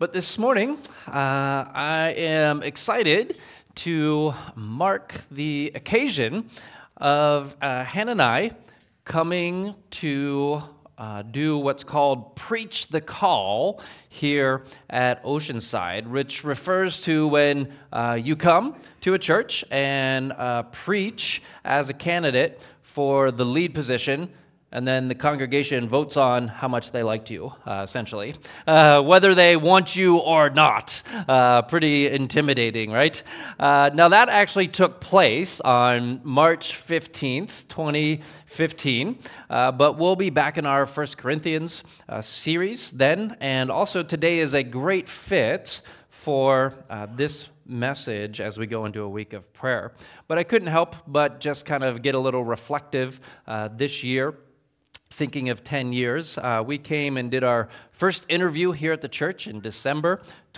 But this morning, I am excited to mark the occasion of Hannah and I coming to do what's called Preach the Call here at Oceanside, which refers to when you come to a church and preach as a candidate for the lead position, and then the congregation votes on how much they liked you, essentially, whether they want you or not. Pretty intimidating, right? Now, that actually took place on March 15th, 2015, but we'll be back in our 1 Corinthians series then, and also today is a great fit for this message as we go into a week of prayer. But I couldn't help but just kind of get a little reflective this year. Thinking of 10 years, we came and did our first interview here at the church in December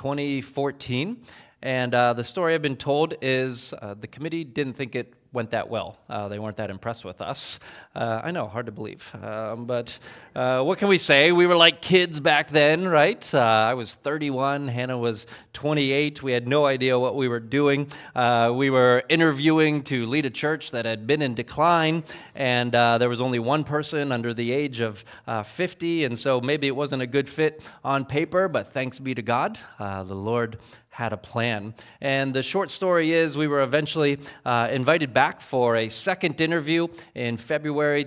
2014. And the story I've been told is the committee didn't think it went that well. They weren't that impressed with us. I know, hard to believe. But what can we say? We were like kids back then, right? I was 31, Hannah was 28. We had no idea what we were doing. We were interviewing to lead a church that had been in decline, and there was only one person under the age of 50, and so maybe it wasn't a good fit on paper, but thanks be to God, the Lord had a plan. And the short story is we were eventually invited back for a second interview in February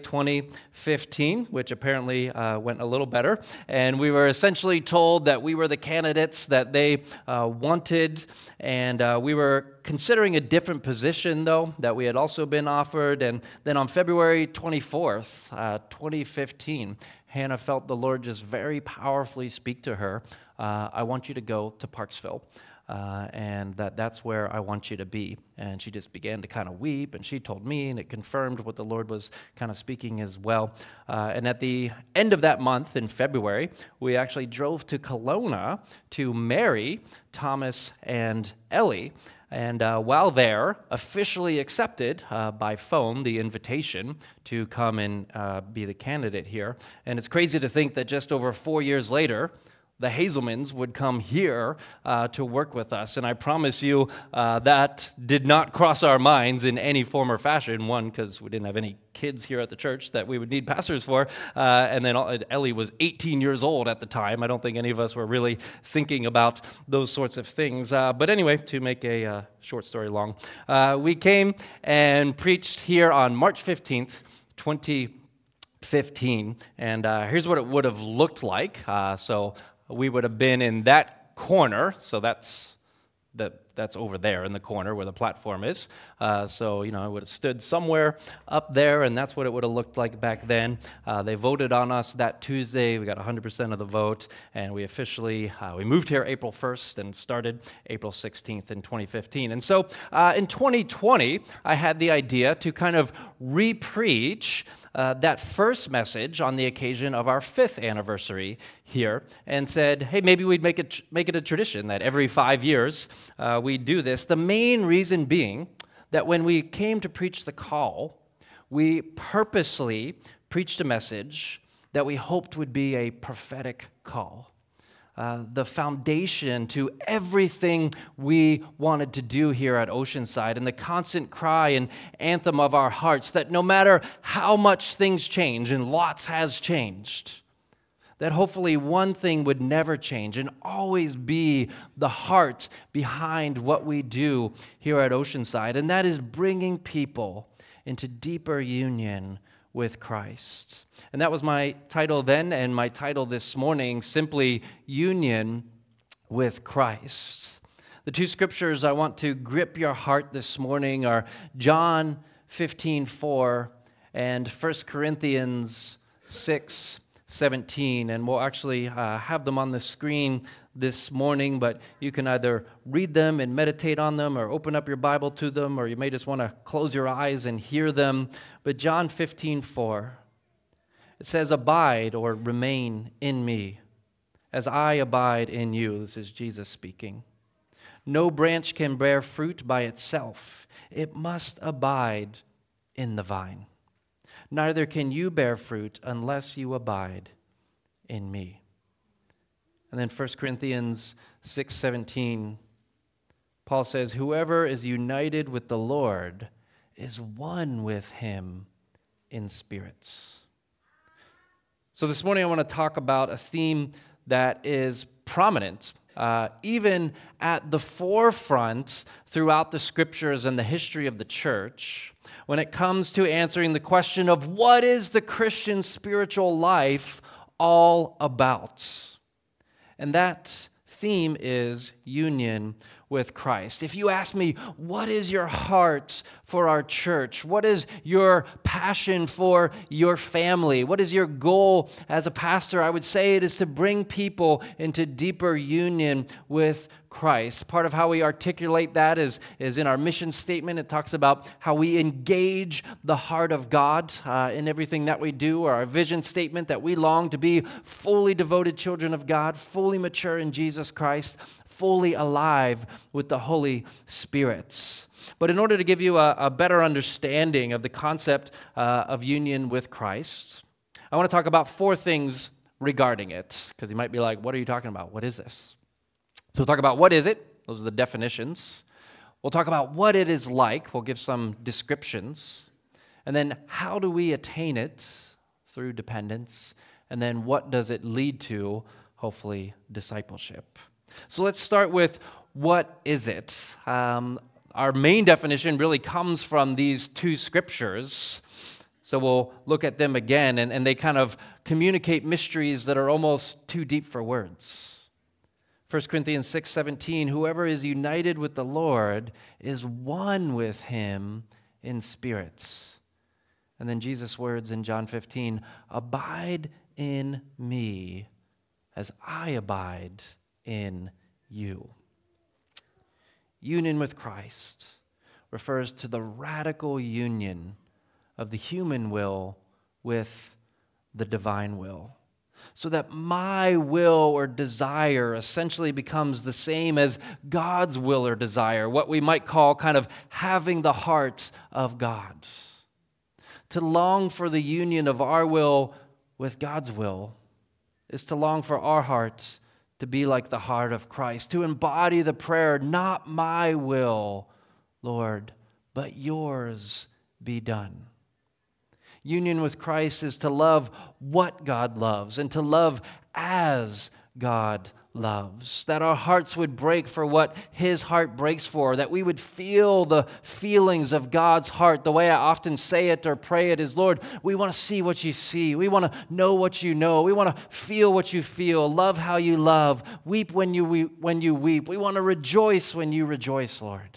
2015, which apparently went a little better. And we were essentially told that we were the candidates that they wanted. And we were considering a different position, though, that we had also been offered. And then on February 24th, 2015, Hannah felt the Lord just very powerfully speak to her. I want you to go to Parksville. And that's where I want you to be. And she just began to kind of weep, and she told me, and it confirmed what the Lord was kind of speaking as well. And at the end of that month, in February, we actually drove to Kelowna to marry Thomas and Ellie. And while there, officially accepted by phone the invitation to come and be the candidate here. And it's crazy to think that just over 4 years later, the Hazelmans would come here to work with us. And I promise you that did not cross our minds in any form or fashion. One, because we didn't have any kids here at the church that we would need pastors for. And then Ellie was 18 years old at the time. I don't think any of us were really thinking about those sorts of things. But anyway, to make a short story long, we came and preached here on March 15th, 2015. And here's what it would have looked like. So we would have been in that corner, so that's over there in the corner where the platform is. So, I would have stood somewhere up there, and that's what it would have looked like back then. They voted on us that Tuesday. We got 100% of the vote, and we officially, we moved here April 1st and started April 16th in 2015. And so in 2020, I had the idea to kind of re-preach that first message on the occasion of our 5th anniversary here, and said, hey, maybe we'd make it a tradition that every 5 years we do this. The main reason being that when we came to preach the call, we purposely preached a message that we hoped would be a prophetic call. The foundation to everything we wanted to do here at Oceanside, and the constant cry and anthem of our hearts that no matter how much things change, and lots has changed, that hopefully one thing would never change and always be the heart behind what we do here at Oceanside, and that is bringing people into deeper union with Christ. And that was my title then, and my title this morning, simply Union with Christ. The two scriptures I want to grip your heart this morning are John 15:4 and 1 Corinthians 6:17, and we'll actually have them on the screen this morning, but you can either read them and meditate on them or open up your Bible to them, or you may just want to close your eyes and hear them. But John 15:4, it says, abide or remain in me as I abide in you. This is Jesus speaking. No branch can bear fruit by itself. It must abide in the vine. Neither can you bear fruit unless you abide in me. And then 1 Corinthians 6:17, Paul says, whoever is united with the Lord is one with him in spirits. So this morning I want to talk about a theme that is prominent, even at the forefront throughout the scriptures and the history of the church, when it comes to answering the question of what is the Christian spiritual life all about? And that theme is union with Christ. If you ask me, what is your heart for our church? What is your passion for your family? What is your goal as a pastor? I would say it is to bring people into deeper union with Christ. Part of how we articulate that is in our mission statement. It talks about how we engage the heart of God in everything that we do, or our vision statement that we long to be fully devoted children of God, fully mature in Jesus Christ, fully alive with the Holy Spirit. But in order to give you a better understanding of the concept of union with Christ, I want to talk about 4 things regarding it, because you might be like, what are you talking about? What is this? So we'll talk about what is it. Those are the definitions. We'll talk about what it is like. We'll give some descriptions. And then how do we attain it? Through dependence. And then what does it lead to? Hopefully, discipleship. So let's start with what is it? Our main definition really comes from these 2 scriptures. So we'll look at them again, and they kind of communicate mysteries that are almost too deep for words. 1 Corinthians 6:17, whoever is united with the Lord is one with him in spirits. And then Jesus' words in John 15, abide in me as I abide in you. Union with Christ refers to the radical union of the human will with the divine will, so that my will or desire essentially becomes the same as God's will or desire, what we might call kind of having the heart of God. To long for the union of our will with God's will is to long for our hearts to be like the heart of Christ, to embody the prayer, not my will, Lord, but yours be done. Union with Christ is to love what God loves and to love as God loves, that our hearts would break for what his heart breaks for, that we would feel the feelings of God's heart. The way I often say it or pray it is, Lord, we want to see what you see. We want to know what you know. We want to feel what you feel, love how you love, weep when you weep. We want to rejoice when you rejoice, Lord.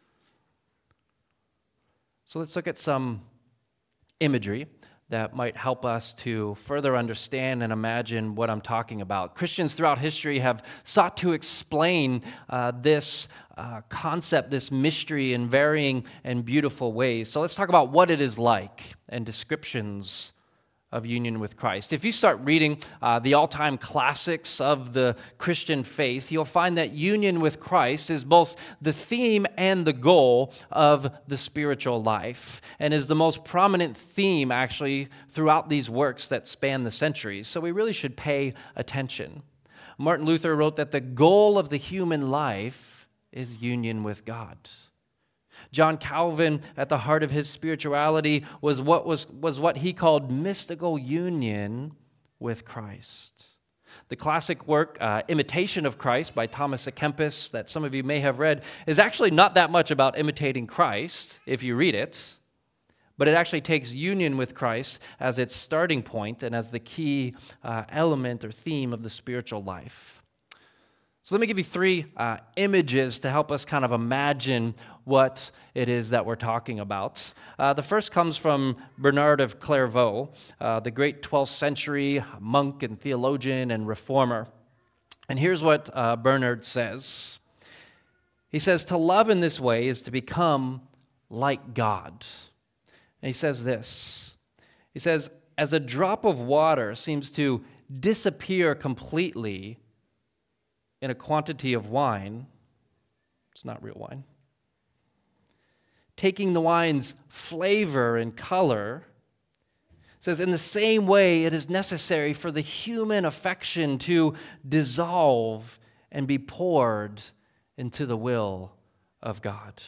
So let's look at some imagery that might help us to further understand and imagine what I'm talking about. Christians throughout history have sought to explain this concept, this mystery, in varying and beautiful ways. So let's talk about what it is like and descriptions of union with Christ. If you start reading the all-time classics of the Christian faith, you'll find that union with Christ is both the theme and the goal of the spiritual life, and is the most prominent theme, actually, throughout these works that span the centuries. So we really should pay attention. Martin Luther wrote that the goal of the human life is union with God. John Calvin, at the heart of his spirituality, was what he called mystical union with Christ. The classic work, Imitation of Christ by Thomas à Kempis, that some of you may have read, is actually not that much about imitating Christ, if you read it, but it actually takes union with Christ as its starting point and as the key element or theme of the spiritual life. So let me give you 3 images to help us kind of imagine what it is that we're talking about. The first comes from Bernard of Clairvaux, the great 12th century monk and theologian and reformer. And here's what Bernard says. He says, to love in this way is to become like God. And he says this. He says, as a drop of water seems to disappear completely in a quantity of wine, it's not real wine, taking the wine's flavor and color, It says, in the same way, it is necessary for the human affection to dissolve and be poured into the will of God.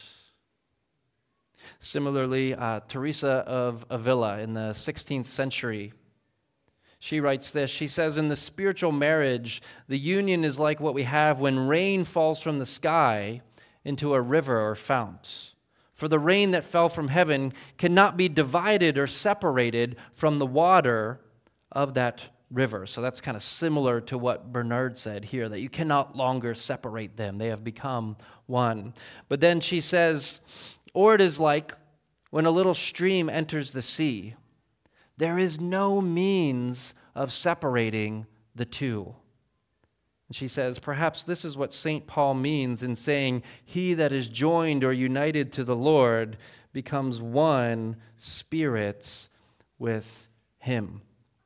Similarly, Teresa of Avila in the 16th century, she writes this. She says, in the spiritual marriage, the union is like what we have when rain falls from the sky into a river or fount. For the rain that fell from heaven cannot be divided or separated from the water of that river. So that's kind of similar to what Bernard said here, that you cannot longer separate them. They have become one. But then she says, or it is like when a little stream enters the sea. There is no means of separating the two. And she says, perhaps this is what St. Paul means in saying, he that is joined or united to the Lord becomes one spirit with him.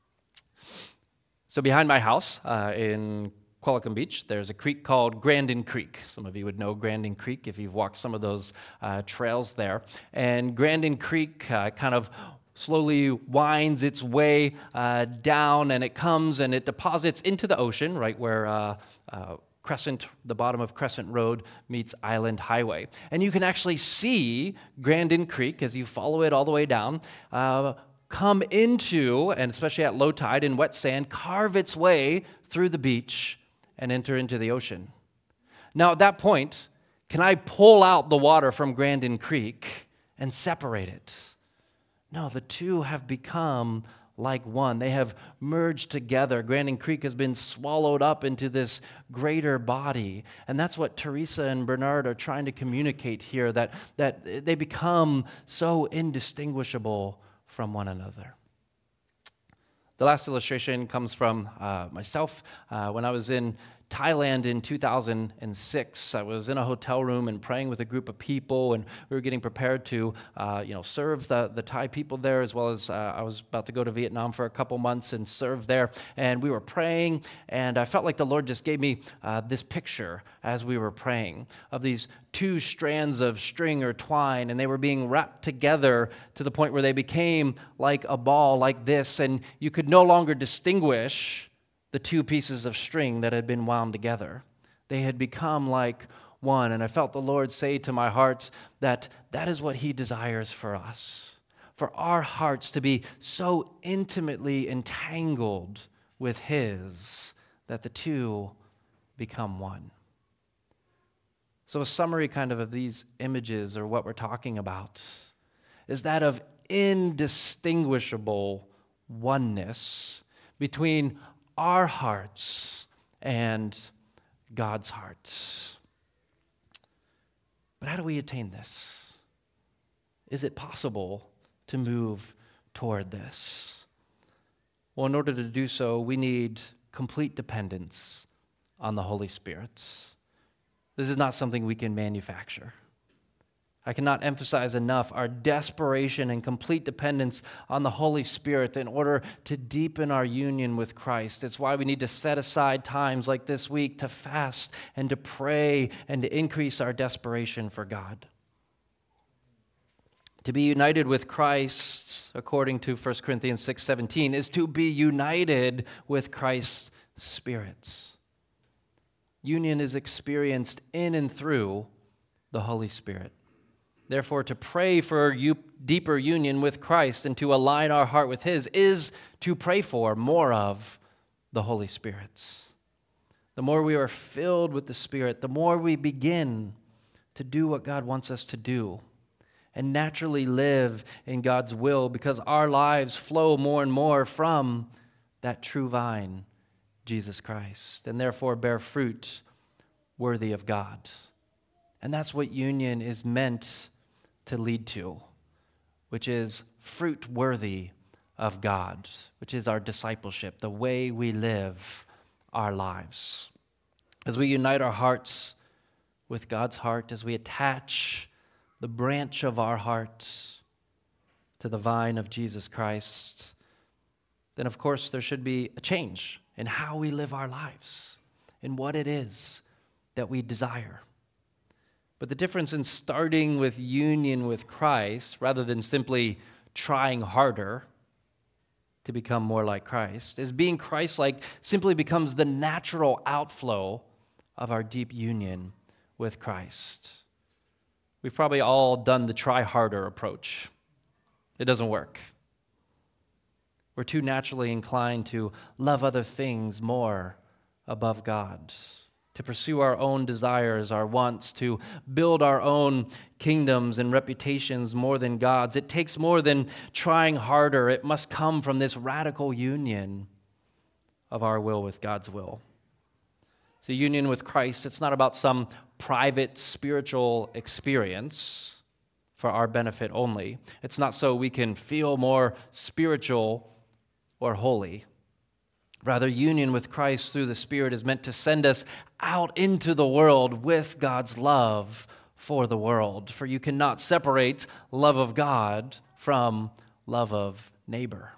So behind my house in Qualicum Beach, there's a creek called Grandin Creek. Some of you would know Grandin Creek if you've walked some of those trails there. And Grandin Creek kind of slowly winds its way down, and it comes and it deposits into the ocean, right where the bottom of Crescent Road meets Island Highway. And you can actually see Grandin Creek as you follow it all the way down, come into, and especially at low tide in wet sand, carve its way through the beach and enter into the ocean. Now at that point, can I pull out the water from Grandin Creek and separate it? No, the two have become like one. They have merged together. Grandin Creek has been swallowed up into this greater body. And that's what Teresa and Bernard are trying to communicate here, that they become so indistinguishable from one another. The last illustration comes from myself. When I was in Thailand in 2006, I was in a hotel room and praying with a group of people, and we were getting prepared to, serve the Thai people there, as well as I was about to go to Vietnam for a couple months and serve there. And we were praying, and I felt like the Lord just gave me this picture as we were praying of these two strands of string or twine, and they were being wrapped together to the point where they became like a ball like this, and you could no longer distinguish the two pieces of string that had been wound together. They had become like one, and I felt the Lord say to my heart that is what He desires for us, for our hearts to be so intimately entangled with His that the two become one. So a summary kind of these images, or what we're talking about, is that of indistinguishable oneness between our hearts and God's heart. But how do we attain this? Is it possible to move toward this? Well, in order to do so, we need complete dependence on the Holy Spirit. This is not something we can manufacture. I cannot emphasize enough our desperation and complete dependence on the Holy Spirit in order to deepen our union with Christ. It's why we need to set aside times like this week to fast and to pray and to increase our desperation for God. To be united with Christ, according to 1 Corinthians 6:17, is to be united with Christ's Spirit. Union is experienced in and through the Holy Spirit. Therefore, to pray for deeper union with Christ and to align our heart with His is to pray for more of the Holy Spirit. The more we are filled with the Spirit, the more we begin to do what God wants us to do and naturally live in God's will, because our lives flow more and more from that true vine, Jesus Christ, and therefore bear fruit worthy of God. And that's what union is meant to lead to, which is fruit worthy of God, which is our discipleship, the way we live our lives. As we unite our hearts with God's heart, as we attach the branch of our heart to the vine of Jesus Christ, then of course there should be a change in how we live our lives, in what it is that we desire. But the difference in starting with union with Christ, rather than simply trying harder, to become more like Christ, as being Christ-like simply becomes the natural outflow of our deep union with Christ. We've probably all done the try harder approach. It doesn't work. We're too naturally inclined to love other things more above God, to pursue our own desires, our wants, to build our own kingdoms and reputations more than God's. It takes more than trying harder. It must come from this radical union of our will with God's will. The union with Christ, it's not about some private spiritual experience for our benefit only. It's not so we can feel more spiritual or holy. Rather, union with Christ through the Spirit is meant to send us out into the world with God's love for the world. For you cannot separate love of God from love of neighbor.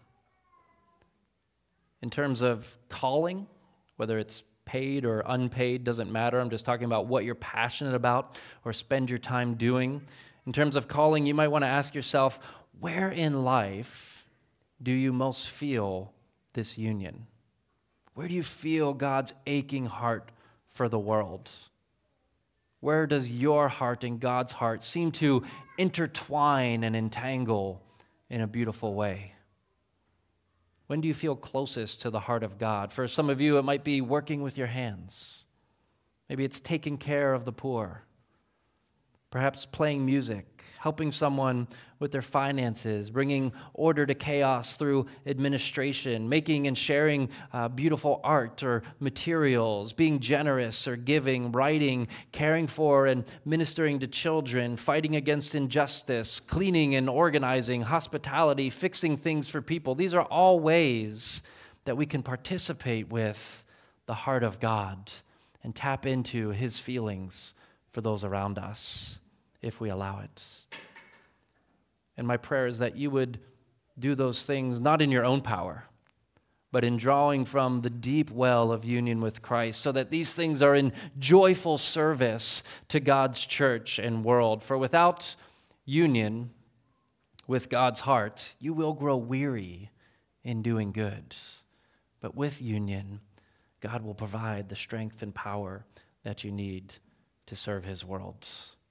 In terms of calling, whether it's paid or unpaid, doesn't matter. I'm just talking about what you're passionate about or spend your time doing. In terms of calling, you might want to ask yourself, where in life do you most feel this union? Where do you feel God's aching heart for the world? Where does your heart and God's heart seem to intertwine and entangle in a beautiful way? When do you feel closest to the heart of God? For some of you, it might be working with your hands. Maybe it's taking care of the poor. Perhaps playing music, helping someone with their finances, bringing order to chaos through administration, making and sharing beautiful art or materials, being generous or giving, writing, caring for and ministering to children, fighting against injustice, cleaning and organizing, hospitality, fixing things for people. These are all ways that we can participate with the heart of God and tap into His feelings for those around us, if we allow it. And my prayer is that you would do those things not in your own power, but in drawing from the deep well of union with Christ, so that these things are in joyful service to God's church and world. For without union with God's heart, you will grow weary in doing good. But with union, God will provide the strength and power that you need to serve His world.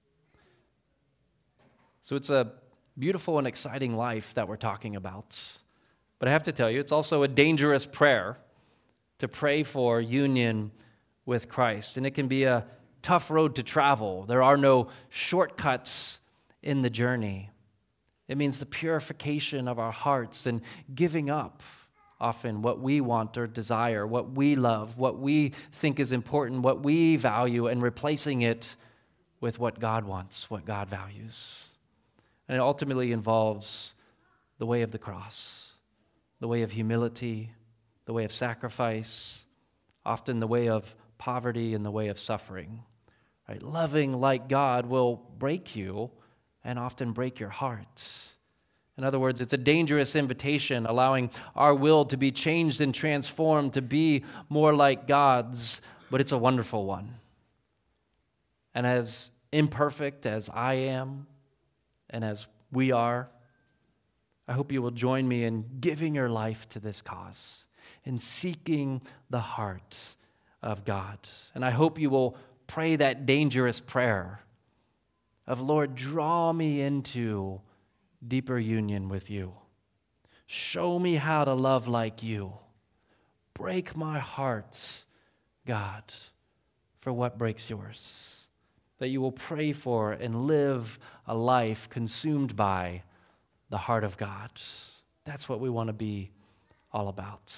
So it's a beautiful and exciting life that we're talking about. But I have to tell you, it's also a dangerous prayer to pray for union with Christ. And it can be a tough road to travel. There are no shortcuts in the journey. It means the purification of our hearts and giving up often what we want or desire, what we love, what we think is important, what we value, and replacing it with what God wants, what God values. And it ultimately involves the way of the cross, the way of humility, the way of sacrifice, often the way of poverty and the way of suffering. Right? Loving like God will break you and often break your heart. In other words, it's a dangerous invitation, allowing our will to be changed and transformed to be more like God's, but it's a wonderful one. And as imperfect as I am, and as we are, I hope you will join me in giving your life to this cause, in seeking the heart of God. And I hope you will pray that dangerous prayer of, Lord, draw me into deeper union with you. Show me how to love like you. Break my heart, God, for what breaks yours. That you will pray for and live a life consumed by the heart of God. That's what we want to be all about.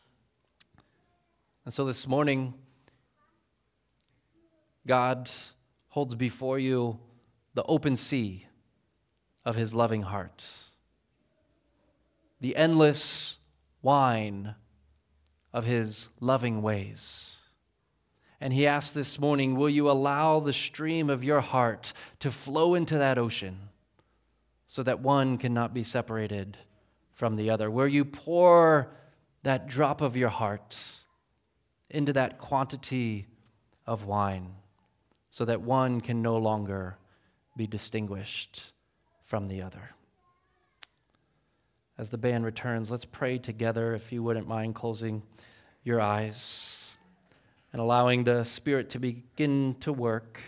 And so this morning, God holds before you the open sea of His loving heart, the endless wine of His loving ways. And He asks this morning, will you allow the stream of your heart to flow into that ocean so that one cannot be separated from the other? Will you pour that drop of your heart into that quantity of wine so that one can no longer be distinguished from the other? as the band returns, let's pray together, if you wouldn't mind closing your eyes and allowing the Spirit to begin to work.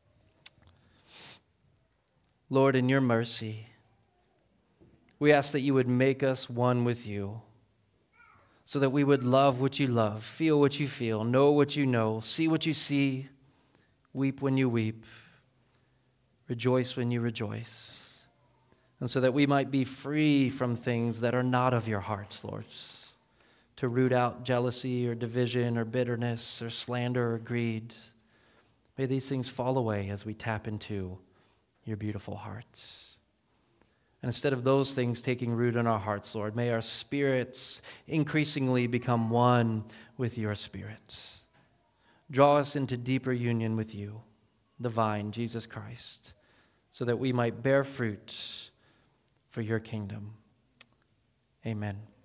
Lord, in your mercy, we ask that you would make us one with you, so that we would love what you love, feel what you feel, know what you know, see what you see, weep when you weep, rejoice when you rejoice, and so that we might be free from things that are not of your heart, Lord, to root out jealousy or division or bitterness or slander or greed. May these things fall away as we tap into your beautiful hearts. And instead of those things taking root in our hearts, Lord, may our spirits increasingly become one with your spirits. Draw us into deeper union with you, the vine, Jesus Christ, so that we might bear fruit for your kingdom. Amen.